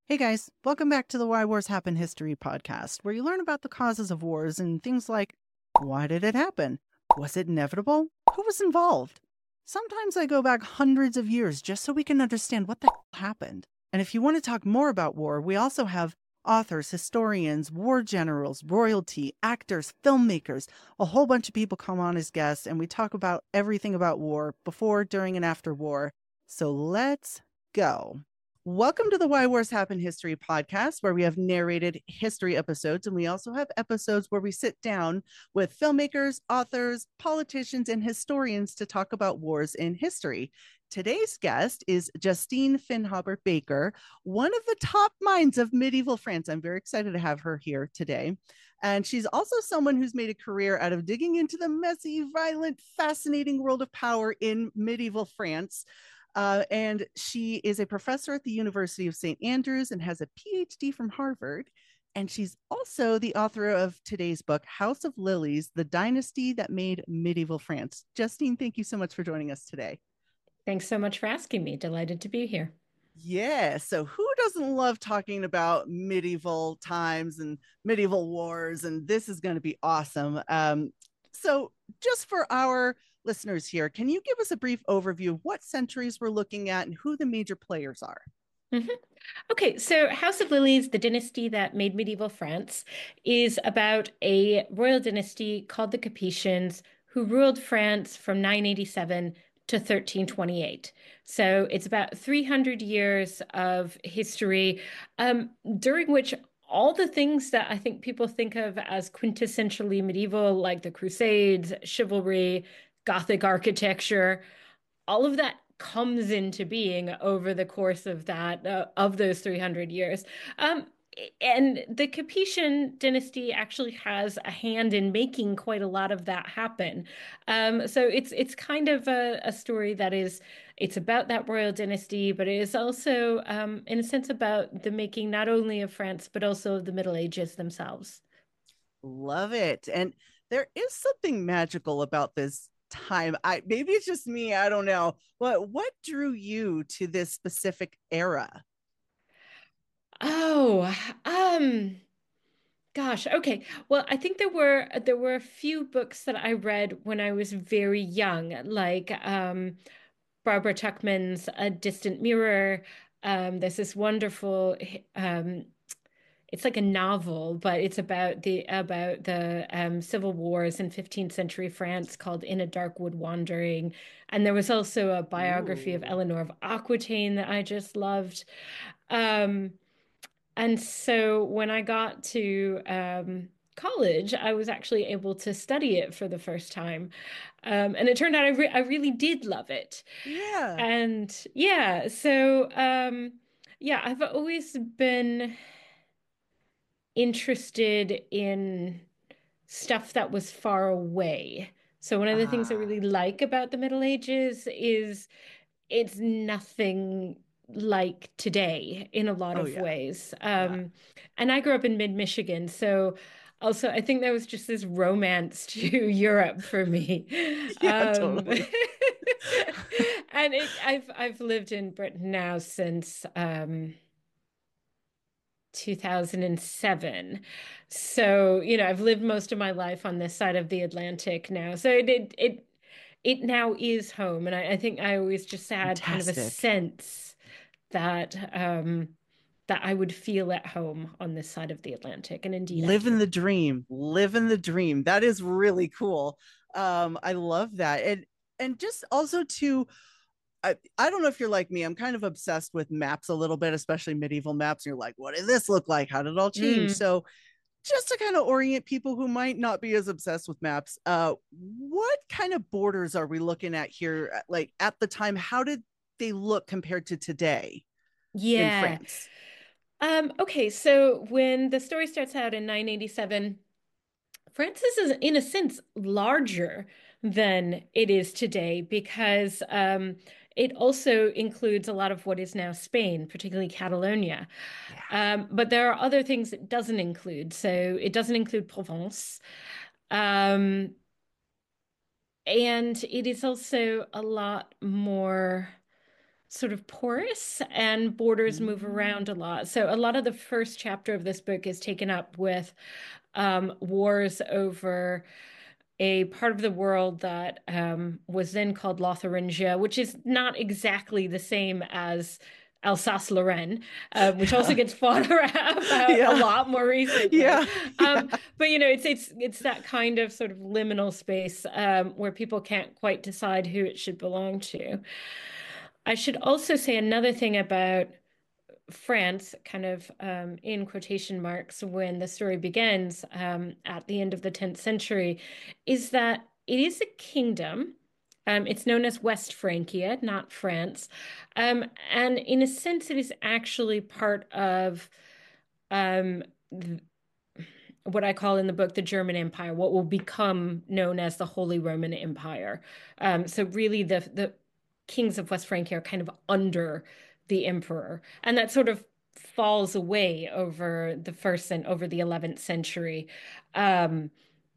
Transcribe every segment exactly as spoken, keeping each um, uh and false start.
Hey guys, welcome back to the Why Wars Happen History podcast, where you learn about the causes of wars and things like why did it happen? Was it inevitable? Who was involved? Sometimes I go back hundreds of years just so we can understand what the hell happened. And if you want to talk more about war, we also have authors, historians, war generals, royalty, actors, filmmakers, a whole bunch of people come on as guests, and we talk about everything about war before, during, and after war. So let's go. Welcome to the Why Wars Happen History podcast, where we have narrated history episodes, and we also have episodes where we sit down with filmmakers, authors, politicians, and historians to talk about wars in history. Today's guest is Justine Finhaber Baker, one of the top minds of medieval France. I'm very excited to have her here today. And she's also someone who's made a career out of digging into the messy, violent, fascinating world of power in medieval France. Uh, and she is a professor at the University of Saint Andrews and has a P H D from Harvard. And she's also the author of today's book, House of Lilies, The Dynasty That Made Medieval France. Justine, thank you so much for joining us today. Thanks so much for asking me. Delighted to be here. Yeah, so who doesn't love talking about medieval times and medieval wars? And this is going to be awesome. Um, so, just for our listeners here, can you give us a brief overview of what centuries we're looking at and who the major players are? Mm-hmm. Okay, so House of Lilies, the dynasty that made medieval France, is about a royal dynasty called the Capetians who ruled France from nine eighty-seven to thirteen twenty-eight. So it's about three hundred years of history, um, during which all the things that I think people think of as quintessentially medieval, like the Crusades, chivalry, Gothic architecture, all of that comes into being over the course of that uh, of those three hundred years. Um, and the Capetian dynasty actually has a hand in making quite a lot of that happen. Um, so it's it's kind of a, a story that is it's about that royal dynasty, but it is also, um, in a sense, about the making not only of France but also of the Middle Ages themselves. Love it. And there is something magical about this time. I maybe it's just me, I don't know. But what drew you to this specific era? Oh, um. Gosh, okay. Well, I think there were there were a few books that I read when I was very young, like um, Barbara Tuchman's A Distant Mirror. Um, there's this wonderful, um, it's like a novel, but it's about the about the um, civil wars in fifteenth century France called In a Dark Wood Wandering. And there was also a biography of Ooh. Eleanor of Aquitaine that I just loved. Um, and so when I got to um, college, I was actually able to study it for the first time. Um, and it turned out I, re I really did love it. Yeah. And yeah, so um, yeah, I've always been interested in stuff that was far away. So one of the things I Ah. really like about the Middle Ages is it's nothing like today in a lot Oh of yeah. ways. Yeah. Um, and I grew up in mid-Michigan, so also I think there was just this romance to Europe for me. Yeah, Um, totally. and it, I've I've lived in Britain now since um, two thousand seven. So, you know, I've lived most of my life on this side of the Atlantic now. So it it it, it now is home. And I, I think I always just had kind of a Fantastic. sense that um that I would feel at home on this side of the Atlantic. And indeed I Living do. the dream. Living the dream. That is really cool. Um, I love that. And and just also to I, I don't know if you're like me. I'm kind of obsessed with maps a little bit, especially medieval maps. And you're like, what did this look like? How did it all change? Mm. So just to kind of orient people who might not be as obsessed with maps, uh, what kind of borders are we looking at here? Like at the time, how did they look compared to today in Yeah. France? Um, okay, so when the story starts out in nine eighty-seven, Francis is, in a sense, larger than it is today because um, it also includes a lot of what is now Spain, particularly Catalonia. Yeah. Um, but there are other things it doesn't include. So it doesn't include Provence. Um, and it is also a lot more. sort of porous and borders move Mm. around a lot. So a lot of the first chapter of this book is taken up with um, wars over a part of the world that um, was then called Lotharingia, which is not exactly the same as Alsace-Lorraine, uh, which also gets fought about a Yeah. lot more recently. Yeah. Yeah. Um, but you know, it's it's it's that kind of sort of liminal space um, where people can't quite decide who it should belong to. I should also say another thing about France, kind of um, in quotation marks, when the story begins um, at the end of the tenth century, is that it is a kingdom. Um, it's known as West Francia, not France. Um, and in a sense, it is actually part of um, th- what I call in the book the German Empire, what will become known as the Holy Roman Empire. Um, so really, the the kings of West Francia are kind of under the emperor, and that sort of falls away over the first and over the eleventh century. Um,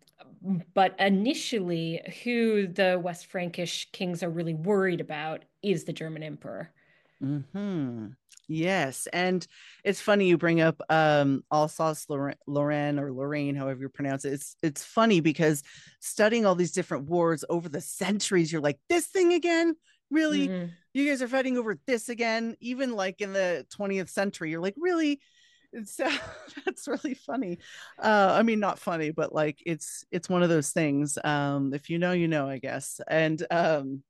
but initially, who the West Frankish kings are really worried about is the German emperor. Hmm. Yes, and it's funny you bring up um Alsace Lorraine or Lorraine, however you pronounce it. It's it's funny because studying all these different wars over the centuries, you're like, this thing again? Really? Hmm. You guys are fighting over this again? Even like in the twentieth century, you're like, really? It's uh, that's really funny. Uh, I mean, not funny, but like it's it's one of those things. Um, if you know, you know, I guess. And um,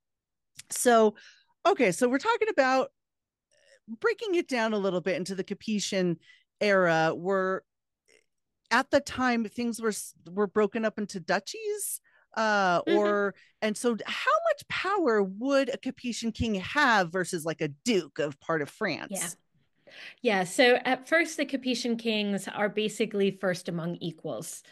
so okay, so we're talking about breaking it down a little bit into the Capetian era, were at the time things were were broken up into duchies, uh Hmm. or and so how much power would a Capetian king have versus like a duke of part of Yeah. France? Yeah, so at first the Capetian kings are basically first among equals.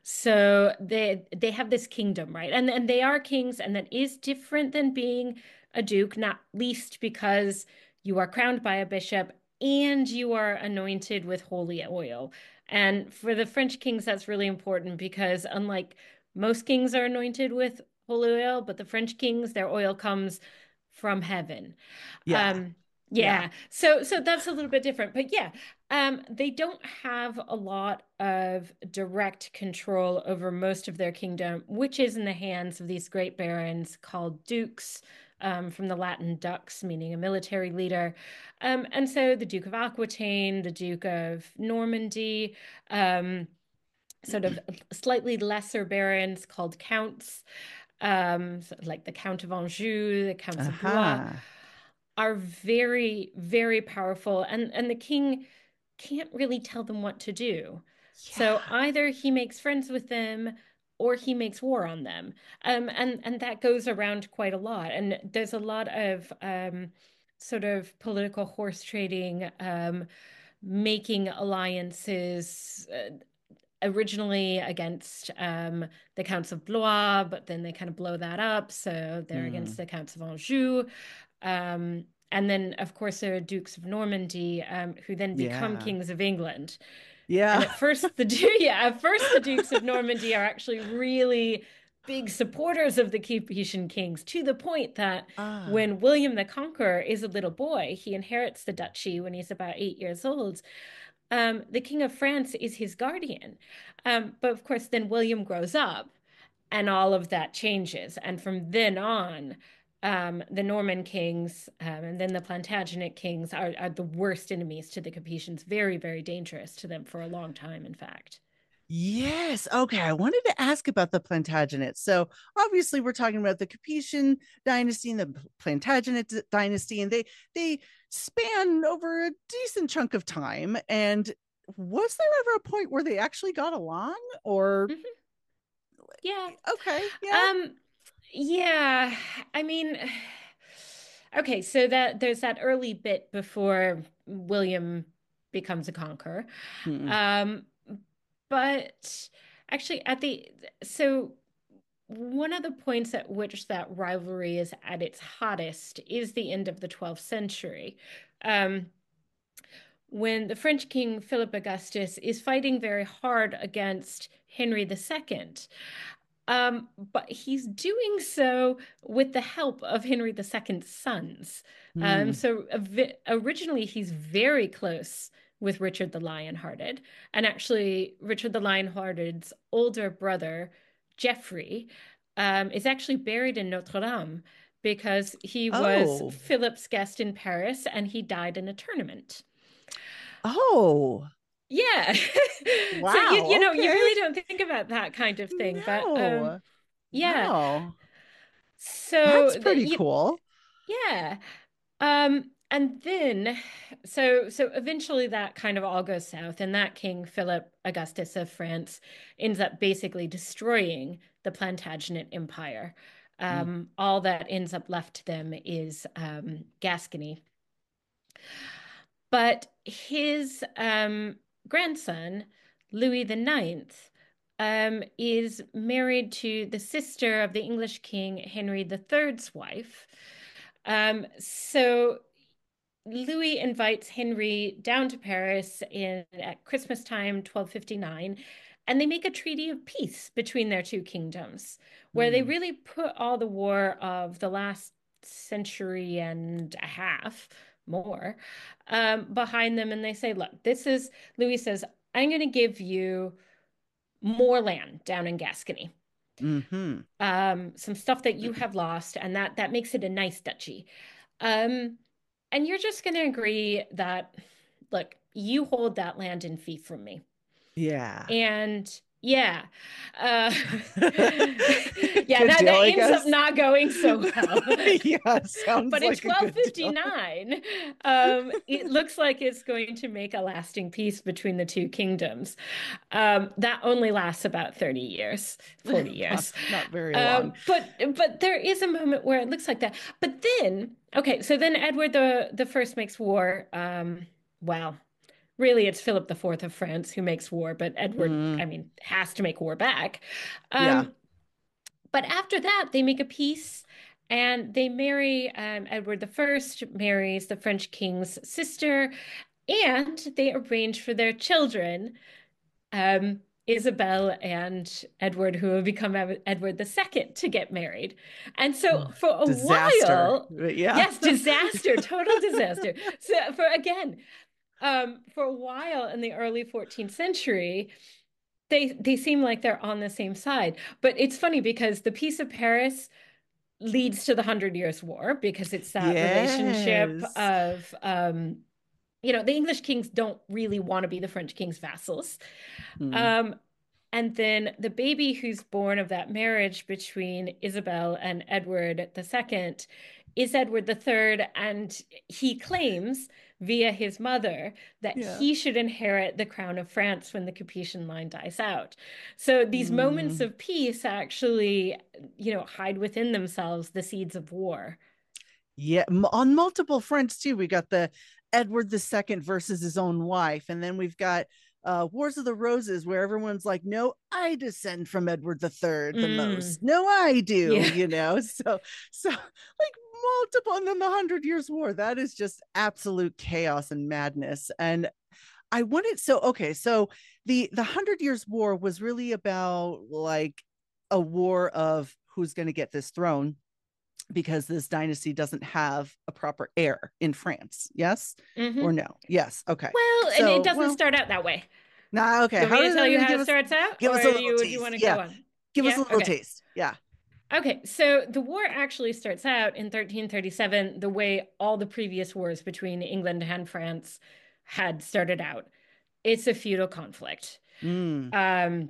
So they they have this kingdom, right? And and they are kings, and that is different than being a duke, not least because you are crowned by a bishop and you are anointed with holy oil. And for the French kings, that's really important because unlike most kings are anointed with holy oil, but the French kings, their oil comes from heaven. Yeah. Um, Yeah. yeah, so so that's a little bit different, but yeah, um, they don't have a lot of direct control over most of their kingdom, which is in the hands of these great barons called dukes, um, from the Latin dux, meaning a military leader. Um, and so the Duke of Aquitaine, the Duke of Normandy, um, sort of slightly lesser barons called counts, um, like the Count of Anjou, the Counts of Blois Aha. are very, very powerful, and and the king can't really tell them what to do. So Yeah. either he makes friends with them or he makes war on them. Um, and and that goes around quite a lot. And there's a lot of um, sort of political horse trading, um, making alliances. Uh, originally against um, the Counts of Blois, but then they kind of blow that up. So they're against Hmm. the Counts of Anjou. Um, and then, of course, there are Dukes of Normandy, um, who then become Yeah. kings of England. And Yeah. at first, the yeah, at first the Dukes of Normandy are actually really big supporters of the Capetian kings, to the point that Ah. when William the Conqueror is a little boy, he inherits the duchy when he's about eight years old. Um, the King of France is his guardian. Um, but of course, then William grows up and all of that changes. And from then on, um, the Norman kings um, and then the Plantagenet kings are, are the worst enemies to the Capetians, very, very dangerous to them for a long time, in fact. Yes. Okay. I wanted to ask about the Plantagenets. So obviously we're talking about the Capetian dynasty and the Plantagenet d- dynasty, and they they span over a decent chunk of time. And was there ever a point where they actually got along? Or Mhm. Yeah. okay, yeah. Um, yeah. I mean, okay, so that there's that early bit before William becomes a conqueror. Hmm. Um, but actually at the so one of the points at which that rivalry is at its hottest is the end of the twelfth century. Um, when the French king Philip Augustus is fighting very hard against Henry the Second. Um, but he's doing so with the help of Henry the Second's sons. Um, Hmm. so ovi- originally he's very close with Richard the Lionhearted. And actually, Richard the Lionhearted's older brother, Geoffrey, um, is actually buried in Notre Dame because he was Oh, Philip's guest in Paris and he died in a tournament. oh, Yeah. So you you wow. know, you Okay. really don't think about that kind of thing, but um No. yeah. Wow. That's So the, pretty you, cool. yeah. Um, and then so so eventually that kind of all goes south, and that King Philip Augustus of France ends up basically destroying the Plantagenet Empire. Mm, Um, all that ends up left to them is um, Gascony. But his um, grandson, Louis the Ninth, um, is married to the sister of the English King Henry the Third's wife. Um, so Louis invites Henry down to Paris in at Christmas time, twelve fifty-nine, and they make a treaty of peace between their two kingdoms, where they mm, really put all the war of the last century and a half, more, um, behind them. And they say, look, this is, Louis says, I'm going to give you more land down in Gascony, hmm. um, some stuff that you have lost, and that that makes it a nice duchy. Um, and you're just going to agree that, look, you hold that land in fee from me. Yeah. And yeah, uh, yeah, Good that, deal, that I ends up guess. not going so well. Yeah, sounds But in like a good deal. twelve fifty-nine, um, it looks like it's going to make a lasting peace between the two kingdoms. Um, that only lasts about thirty years, forty Not, years. not very long. Um, but but there is a moment where it looks like that. But then, okay, so then Edward the the First makes war. Um, well, really, it's Philip the Fourth of France who makes war, but Edward, I Mm, mean, has to make war back. yeah. Um, but after that, they make a peace and they marry. Um, Edward the First marries the French king's sister, and they arrange for their children, um, Isabel and Edward, who have become Edward the Second, to get married. And so Oh, for a disaster. while, But yeah. yes, disaster, total disaster. So for again, um, for a while in the early fourteenth century, they they seem like they're on the same side. But it's funny because the Peace of Paris leads to the Hundred Years' War because it's that relationship Yes. of um, you know, the English kings don't really want to be the French king's vassals. Mm, Um, and then the baby who's born of that marriage between Isabel and Edward the Second is Edward the Third, and he claims via his mother that yeah. he should inherit the crown of France when the Capetian line dies out. So these moments Mm. of peace actually, you know, hide within themselves the seeds of war. Yeah, m- on multiple fronts too. We got the Edward the Second versus his own wife, and then we've got uh, Wars of the Roses, where everyone's like, "No, I descend from Edward the Third the most. Mm, No, I do." yeah. You know, so so like multiple, and then the Hundred Years' War. That is just absolute chaos and madness. And I wanted so okay, so the the Hundred Years' War was really about like a war of who's going to get this throne because this dynasty doesn't have a proper heir in France. Yes or Hmm. no? Yes. Okay. Well, and it So, doesn't well, start out that way. nah, okay. Do you want How me to does tell you it how give it us starts out, give us or a do little you do you taste? want to Yeah. go on? Give us a Yeah, little okay. taste. Yeah. Okay, so the war actually starts out in thirteen thirty-seven the way all the previous wars between England and France had started out. It's a feudal conflict. Mm. Um,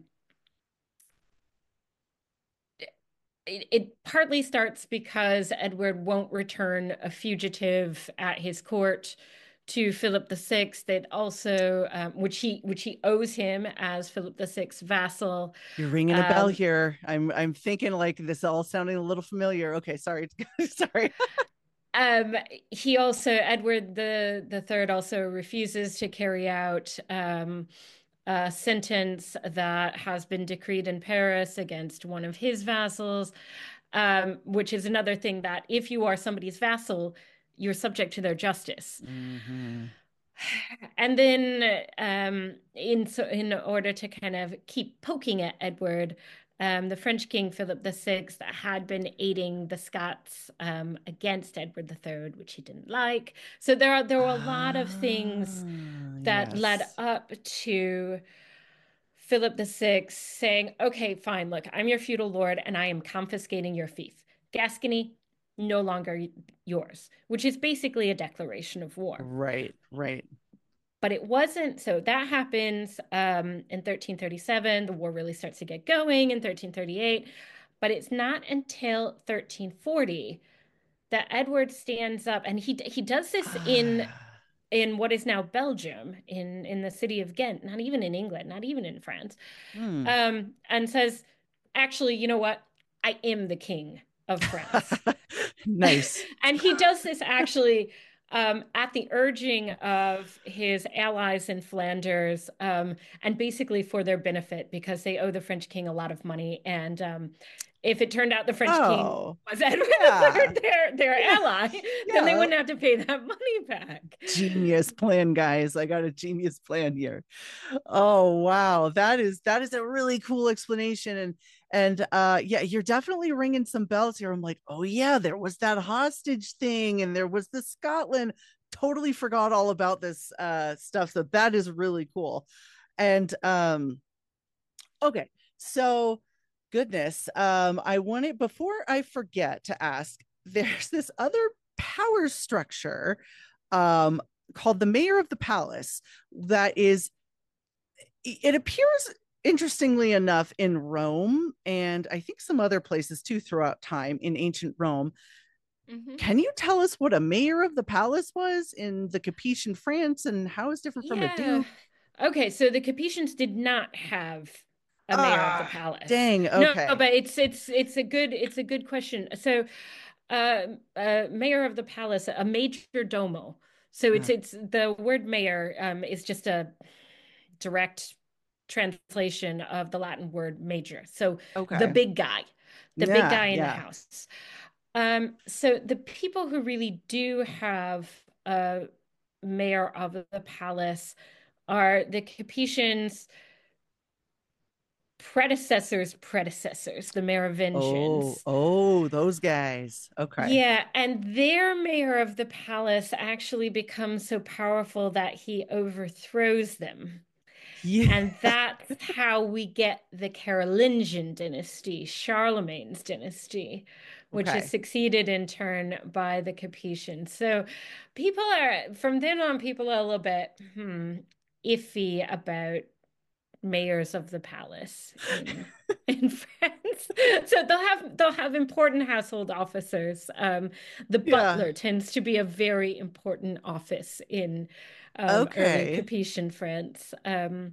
it, it partly starts because Edward won't return a fugitive at his court to Philip the Sixth. That also, um, which he which he owes him as Philip the Sixth's vassal. You're ringing a bell Um, here. I'm I'm thinking like this all sounding a little familiar. Okay, sorry. Sorry. Um, he also, Edward the the third also refuses to carry out um, a sentence that has been decreed in Paris against one of his vassals, um, which is another thing that if you are somebody's vassal, you're subject to their justice. Mm-hmm. And then, um, in so in order to kind of keep poking at Edward, um, the French King Philip the Sixth had been aiding the Scots um, against Edward the Third, which he didn't like. So there are there were a lot of things Ah, that led yes. up to Philip the Sixth saying, "Okay, fine. Look, I'm your feudal lord, and I am confiscating your fief. Gascony, no longer yours," which is basically a declaration of war. Right, right. But it wasn't, so that happens um, in thirteen thirty-seven. The war really starts to get going in thirteen thirty-eight. But it's not until thirteen forty that Edward stands up, and he he does this in Ah, in what is now Belgium, in in the city of Ghent, not even in England, not even in France, hmm. um, and says, "Actually, you know what? I am the king of France." Nice. And he does this actually um, at the urging of his allies in Flanders, um, and basically for their benefit because they owe the French king a lot of money. And um, if it turned out the French king Oh, was Edward the yeah. Third, their their Yeah. ally, then they Yeah. wouldn't have to pay that money back. Genius plan, guys. I got a genius plan here. Oh wow, that is that is a really cool explanation. And and uh yeah, you're definitely ringing some bells here. I'm like, oh yeah, there was that hostage thing, and there was the Scotland. Totally forgot all about this uh stuff. So that is really cool. And um okay, so goodness, um, I wanted before I forget to ask, there's this other power structure um called the mayor of the palace that is it appears interestingly enough in Rome and I think some other places too throughout time in ancient Rome. Mhm. Can you tell us what a mayor of the palace was in the Capetian France and how is different from a Yeah. duke? Okay, so the Capetians did not have a mayor of the Ah, palace. dang. No, Okay. but it's it's it's a good it's a good question. So, uh, uh, mayor of the palace, a major domo. So it's Uh, it's the word mayor um, is just a direct translation of the Latin word major. So the okay. big guy, the big Yeah, guy in the yeah. house. Um, so the people who really do have a mayor of the palace are the Capetians' predecessors' predecessors, the Oh, Merovingians. oh, those guys. Okay. Yeah, and their mayor of the palace actually becomes so powerful that he overthrows them. Yeah. And that's how we get the Carolingian dynasty, Charlemagne's dynasty, which is Okay. succeeded in turn by the Capetians. So people are, from then on, people are a little bit hmm, iffy about mayors of the palace in in France. So they'll have they'll have important household officers. Um, the Yeah. butler tends to be a very important office in um, early Okay. Capetian France. Um,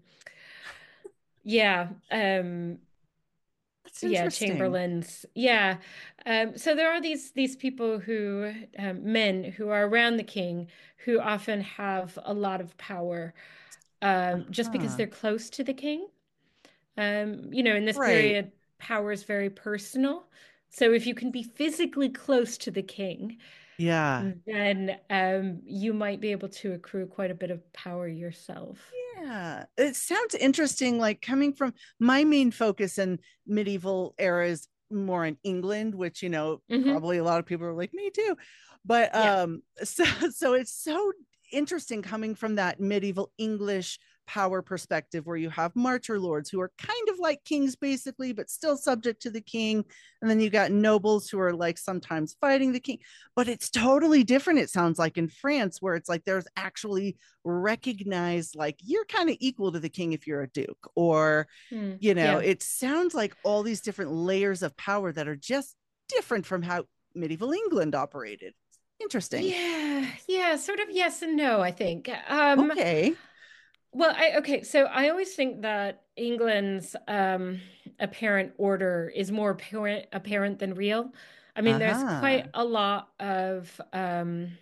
yeah, um, That's yeah, interesting. chamberlains. Yeah, um, so there are these these people who um, men who are around the king who often have a lot of power um, just because Uh-huh. they're close to the king. Um, you know, in this Right. period, power is very personal. So if you can be physically close to the king, Yeah. then um, you might be able to accrue quite a bit of power yourself. Yeah. It sounds interesting. Like coming from my main focus in medieval era is more in England, which, you know, Hmm. probably a lot of people are like me too. But Yeah. um, so so it's so interesting coming from that medieval English power perspective where you have marcher lords who are kind of like kings basically but still subject to the king, and then you got nobles who are like sometimes fighting the king. But it's totally different, it sounds like, in France, where it's like there's actually recognized like you're kind of equal to the king if you're a duke, or Hmm. you know, Yeah. it sounds like all these different layers of power that are just different from how medieval England operated. Interesting. Yeah. Yeah. Sort of yes and no, I think. Um, Okay. well, I okay, so I always think that England's um apparent order is more apparent apparent than real. I mean, there's quite Uh-huh. a lot of um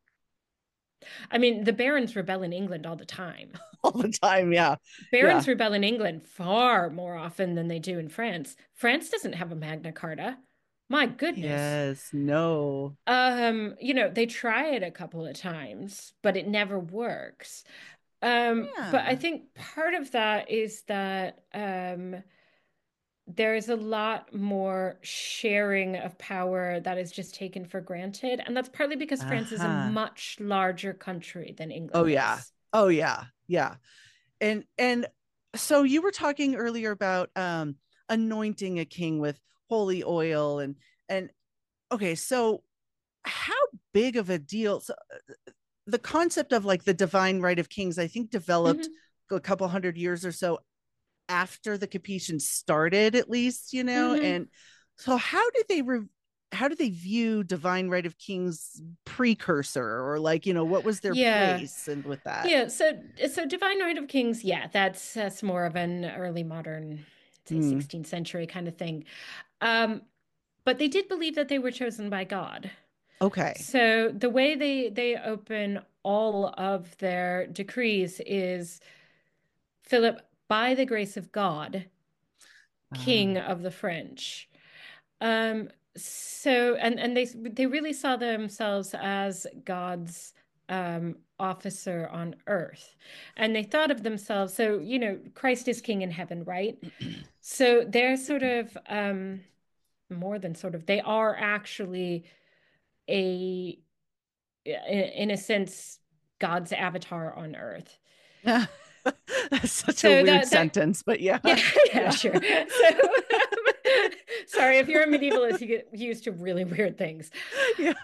I mean, the barons rebel in England all the time. All the time, yeah. Yeah. Barons rebel in England far more often than they do in France. France doesn't have a Magna Carta. My goodness. Yes, no. Um, you know, they try it a couple of times, but it never works. Um, but I Yeah. think part of that is that um, there's a lot more sharing of power that is just taken for granted. And that's partly because France is a Uh-huh. much larger country than Oh England yeah. is. Oh yeah. Yeah. And and so you were talking earlier about um anointing a king with holy oil and and okay, so how big of a deal so the concept of like the divine right of kings I think developed Hmm. a couple hundred years or so after the Capetians started at least, you know, Hmm. and so how did they re- how do they view divine right of kings precursor or like, you know, what was their Yeah. place and with that? Yeah. So, so Divine Right of Kings, yeah, that's that's more of an early modern, say, Hmm. sixteenth century kind of thing. Um, but they did believe that they were chosen by God. Okay. So the way they they open all of their decrees is Philip, by the grace of God, Uh, King of the French. Um, so and and they they really saw themselves as God's um officer on earth. And they thought of themselves, so you know, Christ is king in heaven, right? So they're sort of um more than sort of, they are actually a in, in a sense God's avatar on earth. that's such a So weird that that sentence, but yeah. yeah, yeah, Yeah. sure. So um, sorry if you're a medievalist, you get used to really weird things. Yeah.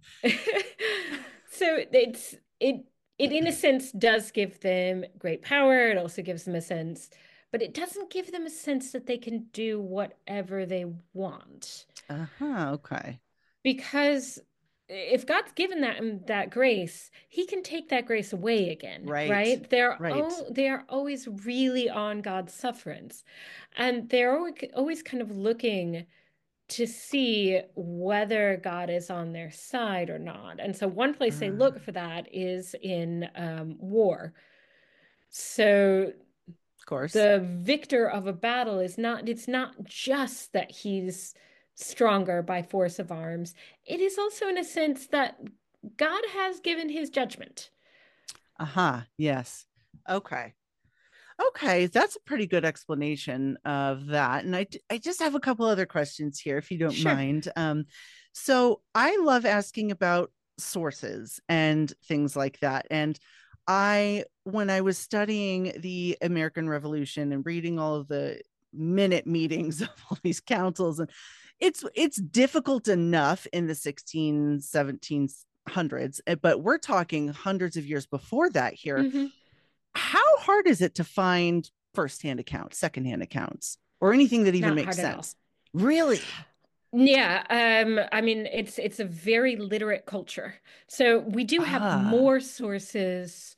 So it's it it in a sense does give them great power. It also gives them a sense, but it doesn't give them a sense that they can do whatever they want. Uh-huh. Okay. Because if God's given that that grace, he can take that grace away again, Right. right? They're Right. oh, they are always really on God's sufferance. And they're always, always kind of looking to see whether God is on their side or not. And so one place they Uh, look for that is in um, war. So of course. the victor of a battle is not, it's not just that he's stronger by force of arms. It is also in a sense that God has given his judgment. Uh-huh. Yes. Okay. Okay, that's a pretty good explanation of that. And I, I just have a couple other questions here, if you don't Sure. mind. Um, so I love asking about sources and things like that. And I, when I was studying the American Revolution and reading all of the minute meetings of all these councils, and it's it's difficult enough in the sixteen, seventeen hundreds, eh, but we're talking hundreds of years before that here. Hmm. How hard is it to find firsthand accounts, secondhand accounts, or anything that even Not makes hard at all. sense? Really? Yeah, um, I mean it's it's a very literate culture. So we do have Ah, more sources.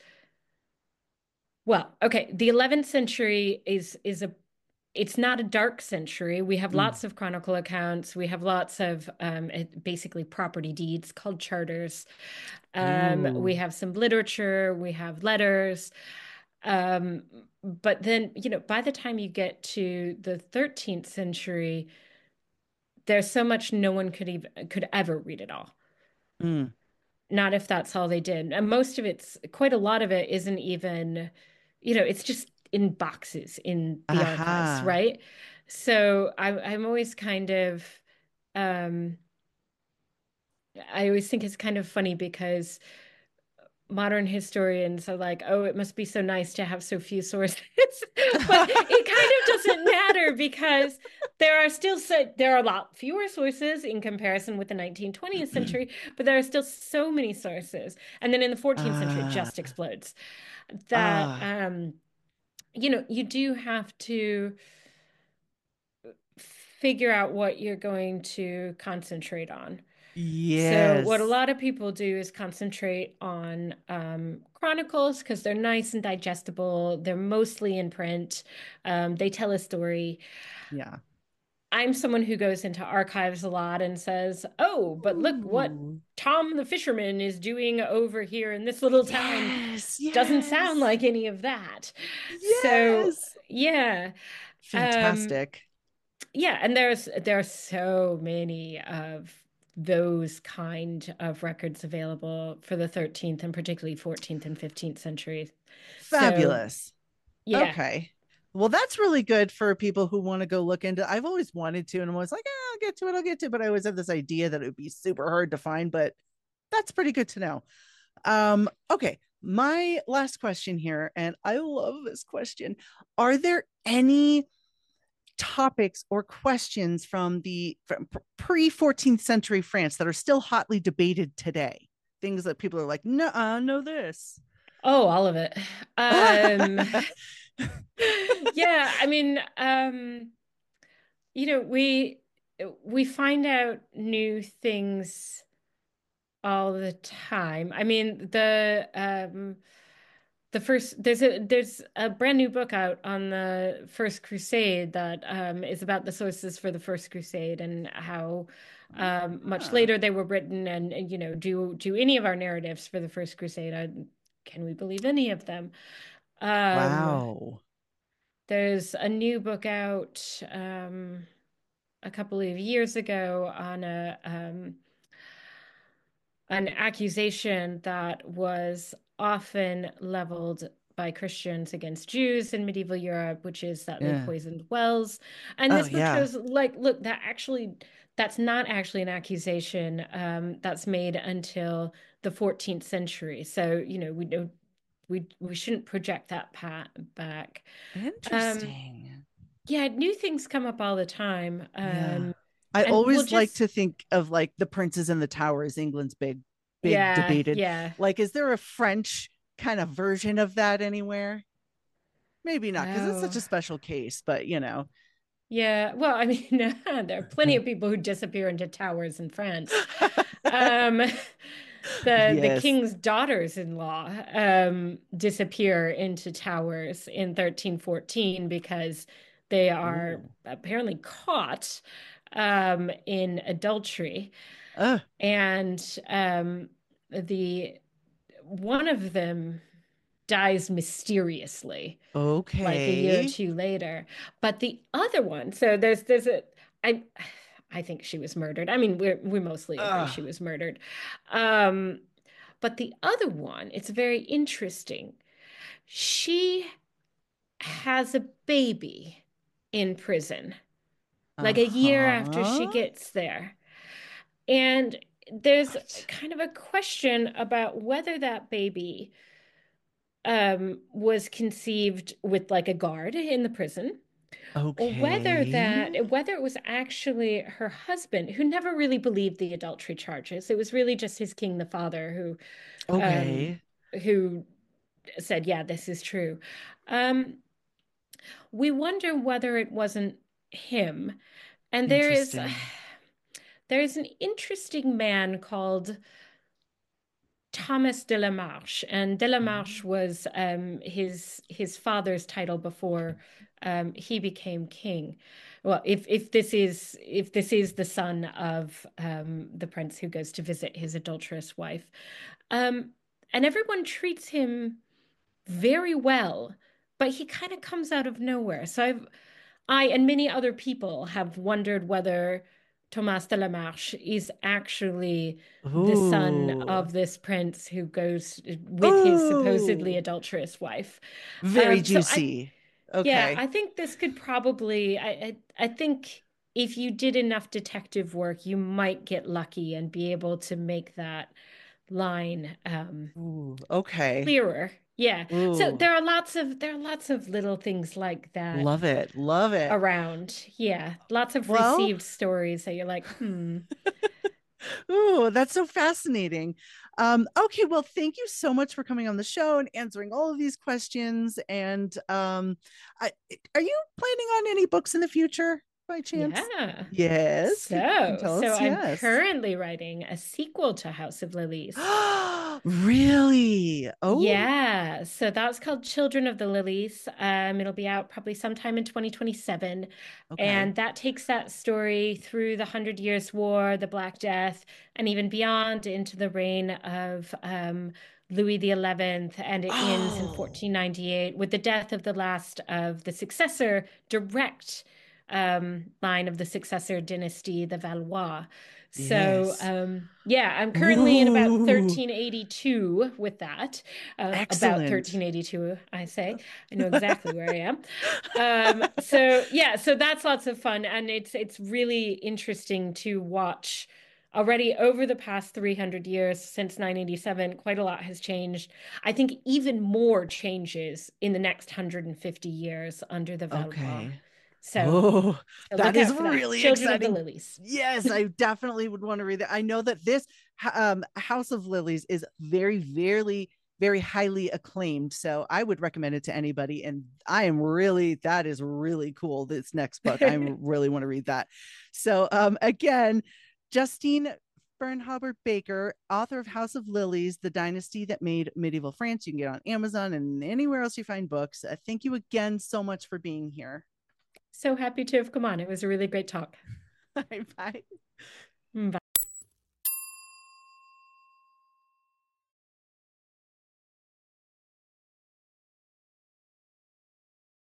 Well, okay, the eleventh century is is a it's not a dark century. We have mm, lots of chronicle accounts. We have lots of um, basically property deeds called charters. Um, we ooh, have some literature. We have letters. Um, but then, you know, by the time you get to the thirteenth century, there's so much no one could even could ever read it all. mm, Not if that's all they did. And most of it's quite a lot of it isn't even, you know, it's just in boxes in the archives, aha, right? So I, I'm always kind of, um, I always think it's kind of funny because modern historians are like, oh, it must be so nice to have so few sources. But it kind of doesn't matter because there are still so there are a lot fewer sources in comparison with the nineteenth, twentieth century, but there are still so many sources. And then in the fourteenth century, it ah, just explodes. That ah, um, you know, you do have to figure out what you're going to concentrate on. So what a yes, lot of people do is concentrate on um, chronicles because they're nice and digestible. They're mostly in print. Um, they tell a story. yeah. I'm someone who goes into archives a lot and says, "Oh, but look what Ooh, Tom the fisherman is doing over here in this little town." yes, Doesn't sound yes, like any of that. So, yes. yeah. Um, Fantastic. yeah, and there's there are so many of those kind of records available for the thirteenth and particularly fourteenth and fifteenth centuries. So, Fabulous. yeah. Okay. Well, that's really good for people who want to go look into. I've always wanted to, and I'm always like, "Ah, I'll get to it, I'll get to it." But I always have this idea that it would be super hard to find, but that's pretty good to know. Um, okay, my last question here, and I love this question. Are there any topics or questions from the from pre fourteenth century France that are still hotly debated today? Things that people are like, no, I know this. Oh, all of it. Um, yeah, I mean, um, you know, we we find out new things all the time. I mean, the um the first there's a there's a brand new book out on the First Crusade that um is about the sources for the First Crusade and how um much Huh. later they were written and, and you know, do do any of our narratives for the First Crusade, I, can we believe any of them? Um Wow. there's a new book out um a couple of years ago on a um an accusation that was often leveled by Christians against Jews in medieval Europe, which is that they Yeah. poisoned wells. And Oh this book yeah. shows, like, look, that actually, that's not actually an accusation um, that's made until the fourteenth century. So, you know, we don't, we we shouldn't project that pat back. Um, Interesting. yeah, new things come up all the time. Yeah. Um, I and we'll always like just, to think of like the Princes and the Towers, England's big, big yeah, debated. yeah. Like, is there a French kind of version of that anywhere? Maybe not, because it's such Oh. a special case, but you know. Yeah, well, I mean, there are plenty of people who disappear into towers in France. Um, the the Yes. king's daughters-in-law um, disappear into towers in thirteen fourteen because they are Ooh. apparently caught um, in adultery, Uh, and um, the one of them dies mysteriously like a year or okay. two later. But the other one, so there's there's a I I think she was murdered. I mean, we we mostly agree Uh, she was murdered. Um, but the other one, it's very interesting. She has a baby in prison, like a year after she uh-huh. gets there. And there's What? kind of a question about whether that baby um, was conceived with like a guard in the prison or whether Okay. that whether it was actually her husband who never really believed the adultery charges. It was really just his king, the father, who um Okay. who said, yeah, this is true. Um, we wonder whether it wasn't him. And there is Interesting. there is an interesting man called Thomas de la Marche, and de la Marche Oh. was um, his his father's title before um, he became king. Well, if if this is if this is the son of um, the prince who goes to visit his adulterous wife, um, and everyone treats him very well, but he kind of comes out of nowhere. So I've I and many other people have wondered whether Thomas de la Marche is actually the son Ooh. of this prince who goes with his supposedly Ooh. adulterous wife. Very Um, so I, juicy. yeah, Okay. I think this could probably, I, I, I think if you did enough detective work, you might get lucky and be able to make that line um, Ooh. Okay. clearer. Yeah. So Ooh. there are lots of there are lots of little things like that Love it. Love it. around. Yeah, lots of Well, received stories that you're like, hmm. ooh, that's so fascinating. Um, okay, well, thank you so much for coming on the show and answering all of these questions. And um, I, are you planning on any books in the future by chance? Yeah. Yes, can, can So, tell so us. I'm Yes. currently writing a sequel to House of Lilies. Really? Oh, Yeah, so that's called Children of the Lilies. Um, it'll be out probably sometime in twenty twenty-seven. okay. And that takes that story through the Hundred Years' War, the Black Death, and even beyond into the reign of um, Louis the eleventh. And it ends in Oh, fourteen ninety-eight with the death of the last of the successor direct um, line of the successor dynasty, the Valois. So, Yes. um, yeah, I'm currently in about Ooh, thirteen eighty-two with that. Uh, about excellent. thirteen eighty-two, I say. I know exactly where I am. Um, so yeah, so that's lots of fun, and it's it's really interesting to watch. Already over the past three hundred years since nine eighty-seven, quite a lot has changed. I think even more changes in the next one hundred fifty years under the Valois. Okay. So, Oh, so that look is out for that. really Children of the exciting. Lilies. Yes, I definitely would want to read that. I know that this um, House of Lilies is very, very, very highly acclaimed. So I would recommend it to anybody. And I am really, that is really cool. This next book, I really want to read that. So um, again, Justine Bernhaber Baker, author of House of Lilies, The Dynasty That Made Medieval France. You can get on Amazon and anywhere else you find books. Uh, thank you again so much for being here. So happy to have come on. It was a really great talk. Bye bye. Bye.